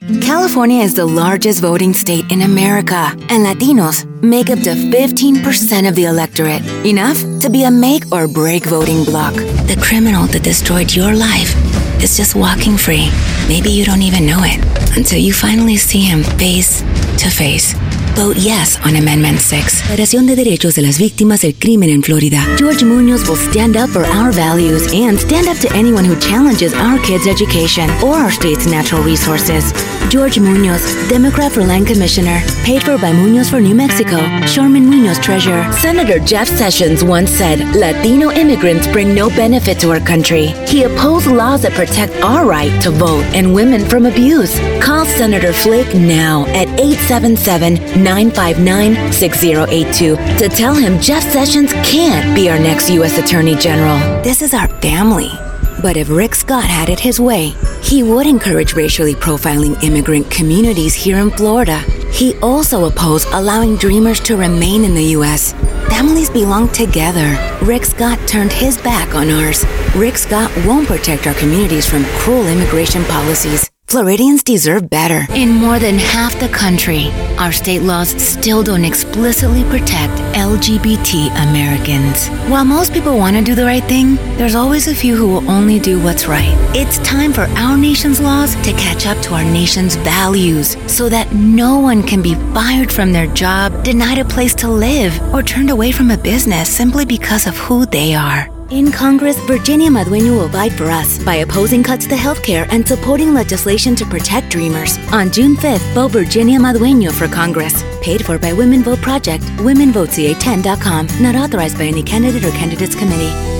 California is the largest voting state in America, and Latinos make up to 15% of the electorate, enough to be a make or break voting bloc. The criminal that destroyed your life is just walking free. Maybe you don't even know it until you finally see him face to face. Vote yes on Amendment 6. Federación de Derechos de las Víctimas del Crimen en Florida. George Munoz will stand up for our values and stand up to anyone who challenges our kids' education or our state's natural resources. George Munoz, Democrat for Land Commissioner, paid for by Munoz for New Mexico, Sherman Munoz Treasurer. Senator Jeff Sessions once said, Latino immigrants bring no benefit to our country. He opposed laws that protect our right to vote and women from abuse. Call Senator Flake now at 877-959-6082 to tell him Jeff Sessions can't be our next U.S. Attorney General. This is our family. But if Rick Scott had it his way, he would encourage racially profiling immigrant communities here in Florida. He also opposed allowing dreamers to remain in the U.S. Families belong together. Rick Scott turned his back on ours. Rick Scott won't protect our communities from cruel immigration policies. Floridians deserve better. In more than half the country, our state laws still don't explicitly protect LGBT Americans. While most people want to do the right thing, there's always a few who will only do what's right. It's time for our nation's laws to catch up to our nation's values so that no one can be fired from their job, denied a place to live, or turned away from a business simply because of who they are. In Congress, Virginia Madueño will fight for us by opposing cuts to healthcare and supporting legislation to protect dreamers. On June 5th, vote Virginia Madueño for Congress. Paid for by Women Vote Project, womenvoteca10.com. Not authorized by any candidate or candidates committee.